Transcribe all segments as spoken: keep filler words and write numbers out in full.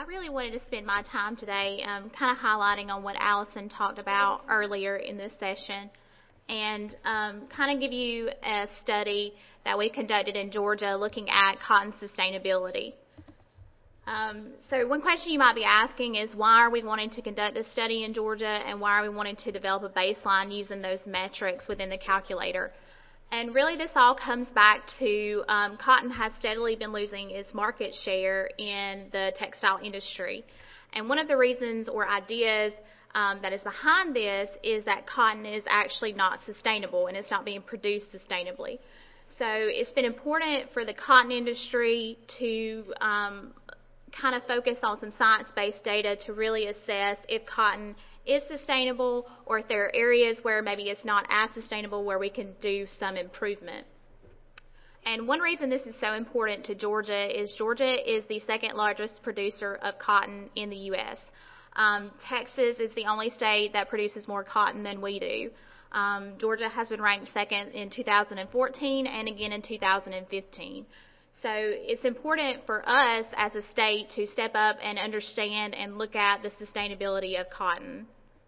I really wanted to spend my time today um, kind of highlighting on what Allison talked about earlier in this session, and um, kind of give you a study that we conducted in Georgia looking at cotton sustainability. Um, so one question you might be asking is, why are we wanting to conduct this study in Georgia, and why are we wanting to develop a baseline using those metrics within the calculator? And really this all comes back to um, cotton has steadily been losing its market share in the textile industry. And one of the reasons or ideas um, that is behind this is that cotton is actually not sustainable and it's not being produced sustainably. So it's been important for the cotton industry to um, kind of focus on some science-based data to really assess if cotton is sustainable, or if there are areas where maybe it's not as sustainable where we can do some improvement. And one reason this is so important to Georgia is Georgia is the second largest producer of cotton in the U S Um, Texas is the only state that produces more cotton than we do. Um, Georgia has been ranked second in two thousand fourteen and again in two thousand fifteen. So it's important for us as a state to step up and understand and look at the sustainability of cotton.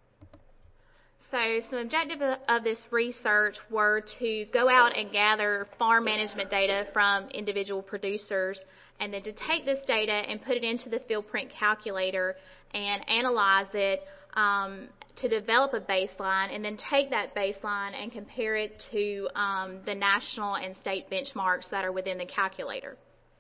So some objectives of this research were to go out and gather farm management data from individual producers, and then to take this data and put it into the FieldPrint calculator and analyze it um, to develop a baseline, and then take that baseline and compare it to um, the national and state benchmarks that are within the calculator.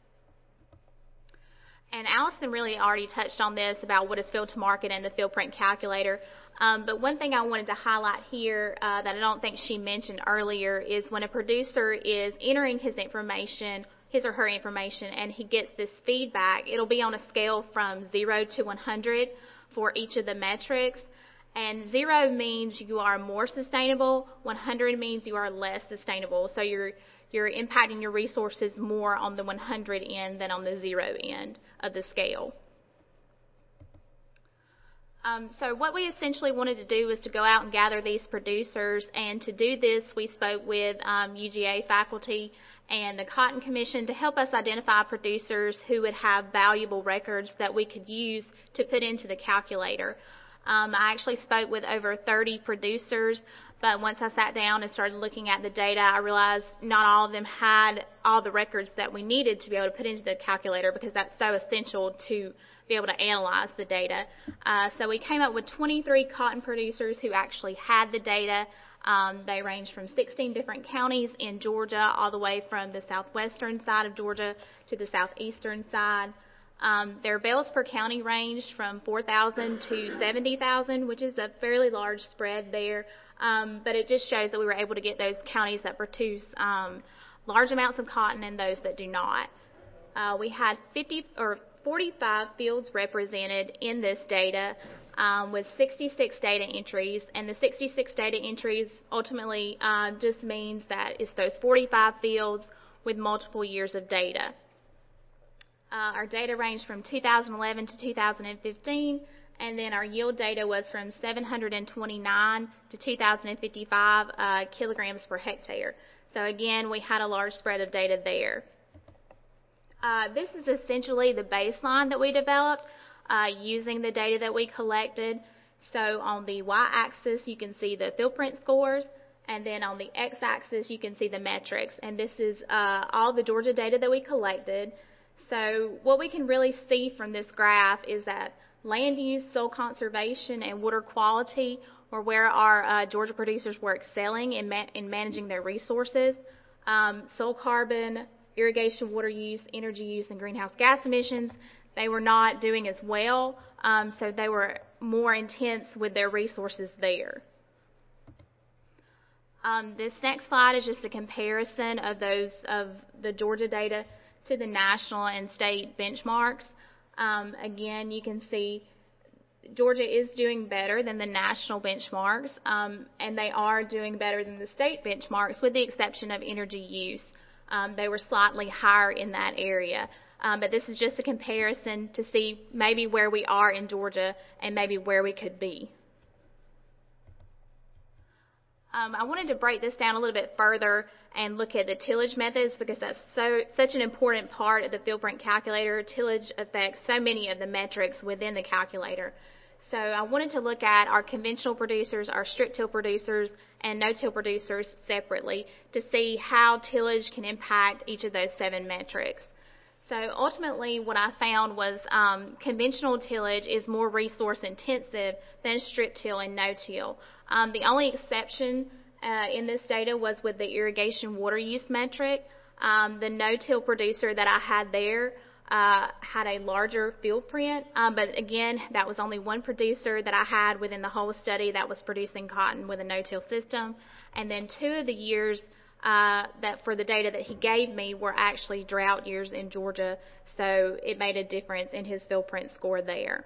And Allison really already touched on this about what is field to market and the FieldPrint calculator. Um, but one thing I wanted to highlight here uh, that I don't think she mentioned earlier is when a producer is entering his information, his or her information, and he gets this feedback, it'll be on a scale from zero to one hundred for each of the metrics. And zero means you are more sustainable, one hundred means you are less sustainable. So you're you're impacting your resources more on the one hundred end than on the zero end of the scale. Um, so what we essentially wanted to do was to go out and gather these producers, and to do this we spoke with um, U G A faculty and the Cotton Commission to help us identify producers who would have valuable records that we could use to put into the calculator. Um, I actually spoke with over thirty producers, but once I sat down and started looking at the data, I realized not all of them had all the records that we needed to be able to put into the calculator, because that's so essential to be able to analyze the data. Uh, so we came up with twenty-three cotton producers who actually had the data. Um, they range from sixteen different counties in Georgia, all the way from the southwestern side of Georgia to the southeastern side. Um, their bales per county ranged from four thousand to seventy thousand, which is a fairly large spread there. Um, but it just shows that we were able to get those counties that produce um, large amounts of cotton and those that do not. Uh, we had fifty or forty-five fields represented in this data um, with sixty-six data entries, and the sixty-six data entries ultimately uh, just means that it's those forty-five fields with multiple years of data. Uh, our data ranged from two thousand eleven to two thousand fifteen, and then our yield data was from seven hundred twenty-nine to two thousand fifty-five uh, kilograms per hectare. So again, we had a large spread of data there. Uh, this is essentially the baseline that we developed uh, using the data that we collected. So on the y-axis, you can see the FieldPrint scores, and then on the x-axis, you can see the metrics. And this is uh, all the Georgia data that we collected. So what we can really see from this graph is that land use, soil conservation, and water quality were where our uh, Georgia producers were excelling in, ma in managing their resources. Um, soil carbon, irrigation, water use, energy use, and greenhouse gas emissions, they were not doing as well, um, so they were more intense with their resources there. Um, this next slide is just a comparison of those of the Georgia data to the national and state benchmarks. Um, again, you can see Georgia is doing better than the national benchmarks, um, and they are doing better than the state benchmarks, with the exception of energy use. Um, they were slightly higher in that area. Um, but this is just a comparison to see maybe where we are in Georgia and maybe where we could be. Um, I wanted to break this down a little bit further and look at the tillage methods because that's so such an important part of the FieldPrint calculator. Tillage affects so many of the metrics within the calculator. So I wanted to look at our conventional producers, our strip-till producers, and no-till producers separately to see how tillage can impact each of those seven metrics. So ultimately what I found was um, conventional tillage is more resource intensive than strip-till and no-till. Um, the only exception uh, in this data was with the irrigation water use metric. Um, the no-till producer that I had there uh, had a larger field print, um, but again, that was only one producer that I had within the whole study that was producing cotton with a no-till system. And then two of the years uh, that for the data that he gave me were actually drought years in Georgia, so it made a difference in his field print score there.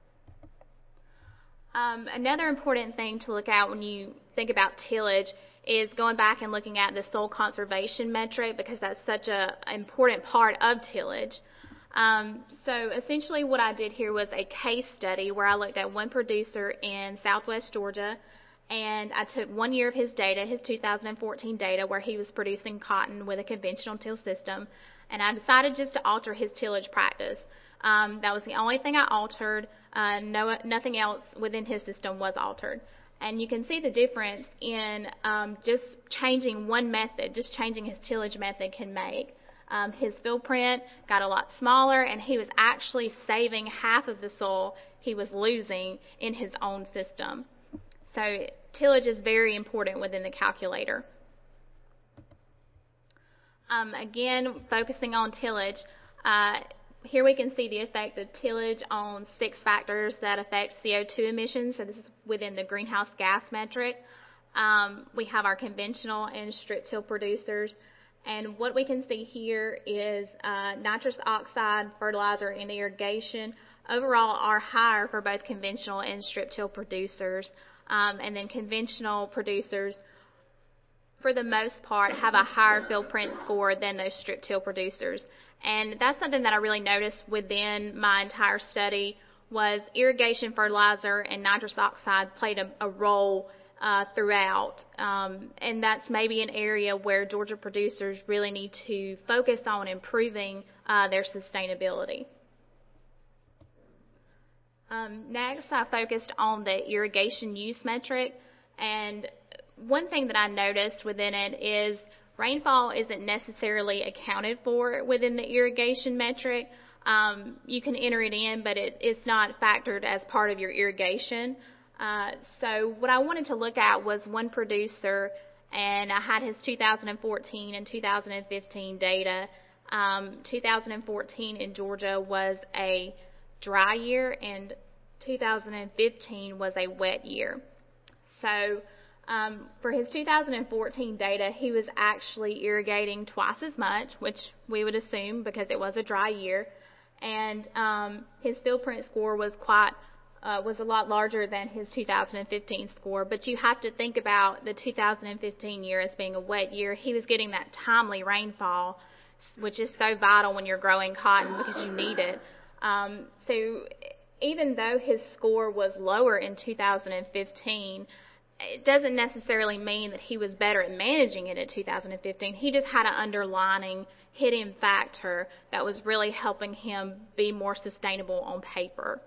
Um, another important thing to look at when you think about tillage is going back and looking at the soil conservation metric because that's such an important part of tillage. Um, so essentially what I did here was a case study where I looked at one producer in southwest Georgia, and I took one year of his data, his two thousand fourteen data, where he was producing cotton with a conventional till system, and I decided just to alter his tillage practice. Um, that was the only thing I altered. Uh, no, nothing else within his system was altered. And you can see the difference in um, just changing one method, just changing his tillage method can make. Um, his field print got a lot smaller, and he was actually saving half of the soil he was losing in his own system. So tillage is very important within the calculator. Um, again, focusing on tillage, uh, here we can see the effect of tillage on six factors that affect C O two emissions. So this is within the greenhouse gas metric. Um, we have our conventional and strip-till producers. And what we can see here is uh, nitrous oxide, fertilizer, and irrigation overall are higher for both conventional and strip-till producers. Um, and then conventional producers, for the most part, have a higher field print score than those strip-till producers. And that's something that I really noticed within my entire study was irrigation, fertilizer, and nitrous oxide played a, a role uh, throughout. Um, and that's maybe an area where Georgia producers really need to focus on improving uh, their sustainability. Um, next, I focused on the irrigation use metric, and one thing that I noticed within it is rainfall isn't necessarily accounted for within the irrigation metric. Um, you can enter it in, but it, it's not factored as part of your irrigation. Uh, so what I wanted to look at was one producer, and I had his two thousand fourteen and two thousand fifteen data. Um, two thousand fourteen in Georgia was a dry year, and two thousand fifteen was a wet year. So um, for his two thousand fourteen data, he was actually irrigating twice as much, which we would assume because it was a dry year, and um, his field print score was quite uh, was a lot larger than his two thousand fifteen score. But you have to think about the two thousand fifteen year as being a wet year. He was getting that timely rainfall, which is so vital when you're growing cotton because you need it. Um, so even though his score was lower in two thousand fifteen, it doesn't necessarily mean that he was better at managing it in two thousand fifteen. He just had an underlining hidden factor that was really helping him be more sustainable on paper.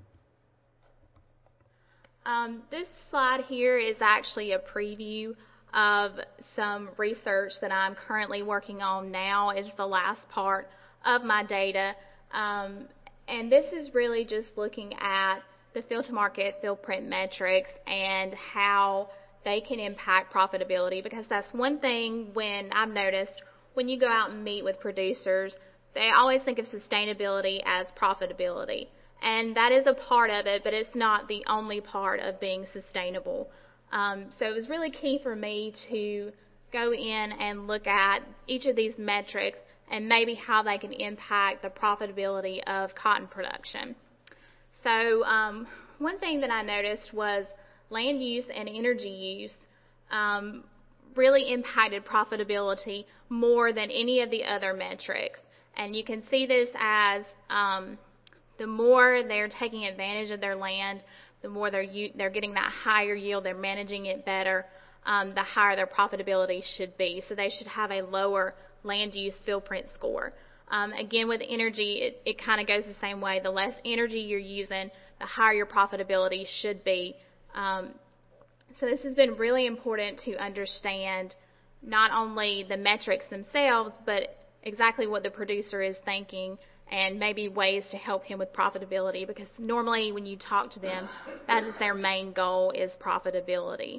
Um, this slide here is actually a preview of some research that I'm currently working on now. It's the last part of my data. Um, and this is really just looking at the field to market field print metrics and how they can impact profitability, because that's one thing when I've noticed when you go out and meet with producers, they always think of sustainability as profitability. And that is a part of it, but it's not the only part of being sustainable. Um, so it was really key for me to go in and look at each of these metrics and maybe how they can impact the profitability of cotton production. So um, one thing that I noticed was land use and energy use um, really impacted profitability more than any of the other metrics. And you can see this as um, the more they're taking advantage of their land, the more they're, they're getting that higher yield, they're managing it better. um, the higher their profitability should be. So they should have a lower land use footprint score. Um, again, with energy, it, it kind of goes the same way. The less energy you're using, the higher your profitability should be. Um, so this has been really important to understand not only the metrics themselves, but exactly what the producer is thinking and maybe ways to help him with profitability, because normally when you talk to them, that is their main goal, is profitability.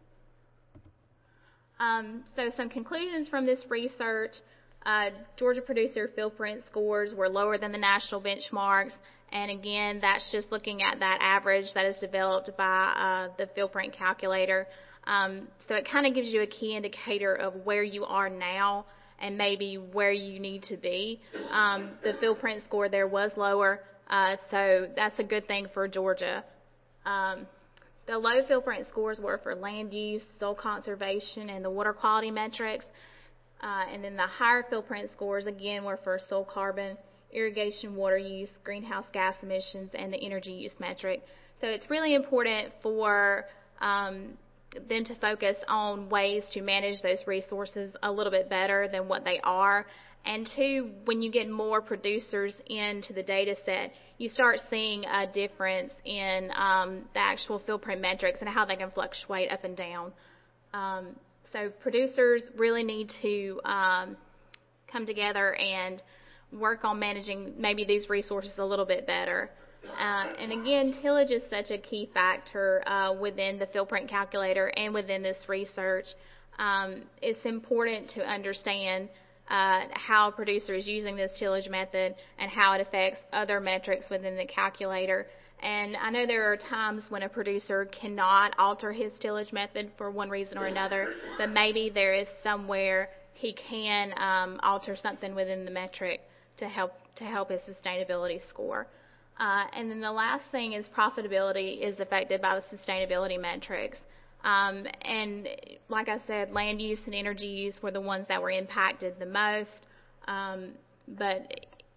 Um, so some conclusions from this research: uh, Georgia producer footprint scores were lower than the national benchmarks, and again, that's just looking at that average that is developed by uh, the footprint calculator. Um, so it kind of gives you a key indicator of where you are now and maybe where you need to be. Um, the footprint score there was lower, uh, so that's a good thing for Georgia. Um, the low footprint scores were for land use, soil conservation, and the water quality metrics. Uh, and then the higher footprint scores, again, were for soil carbon, irrigation, water use, greenhouse gas emissions, and the energy use metric. So it's really important for um, them to focus on ways to manage those resources a little bit better than what they are. And two, when you get more producers into the data set, you start seeing a difference in um, the actual footprint metrics and how they can fluctuate up and down. Um, so producers really need to um, come together and work on managing maybe these resources a little bit better. Uh, and again, tillage is such a key factor uh, within the footprint calculator and within this research. Um, it's important to understand uh, how a producer is using this tillage method and how it affects other metrics within the calculator. And I know there are times when a producer cannot alter his tillage method for one reason or another, but maybe there is somewhere he can um, alter something within the metric to help to help his sustainability score. Uh, and then the last thing is profitability is affected by the sustainability metrics. Um, and like I said, land use and energy use were the ones that were impacted the most. Um, but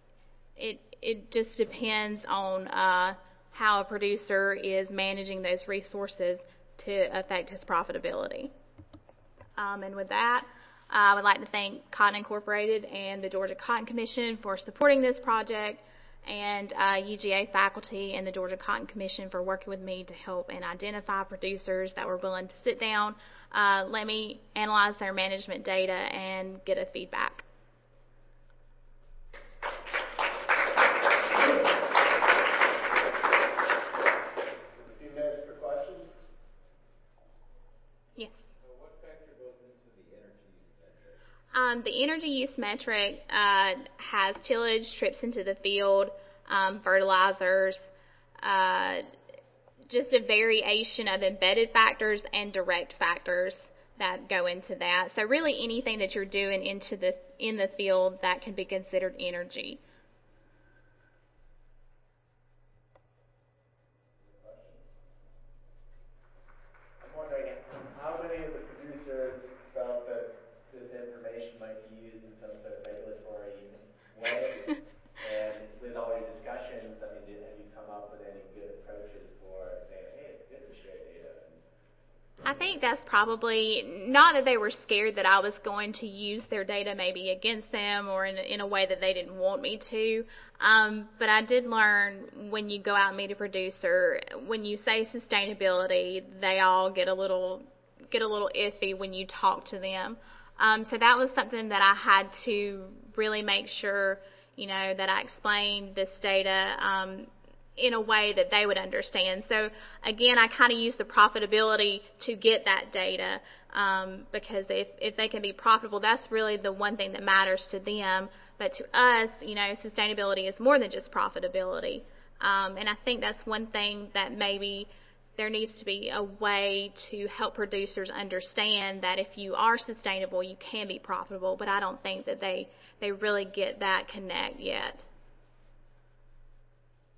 it it just depends on uh, how a producer is managing those resources to affect his profitability. Um, and with that, I would like to thank Cotton Incorporated and the Georgia Cotton Commission for supporting this project, and uh, U G A faculty and the Georgia Cotton Commission for working with me to help and identify producers that were willing to sit down, uh, let me analyze their management data and get a feedback. A few minutes for questions. Yes. So what factor goes into the energy use metric? Um, the energy use metric uh, has tillage, trips into the field, um, fertilizers, uh, just a variation of embedded factors and direct factors that go into that. So really anything that you're doing into the, in the field that can be considered energy. I'm wondering how many of the producers felt that this information might be used in some sort of regulatory way? And with all your discussions, I mean, did, have you come up with any good approaches for saying, hey, it's good to share data? I think that's probably, not that they were scared that I was going to use their data maybe against them or in, in a way that they didn't want me to, um, but I did learn when you go out and meet a producer, when you say sustainability, they all get a little get a little iffy when you talk to them. Um, so that was something that I had to really make sure, you know, that I explained this data um, in a way that they would understand. So again, I kind of use the profitability to get that data um, because if, if they can be profitable, that's really the one thing that matters to them. But to us, you know, sustainability is more than just profitability. Um, and I think that's one thing that maybe there needs to be a way to help producers understand that if you are sustainable, you can be profitable. But I don't think that they, they really get that connect yet.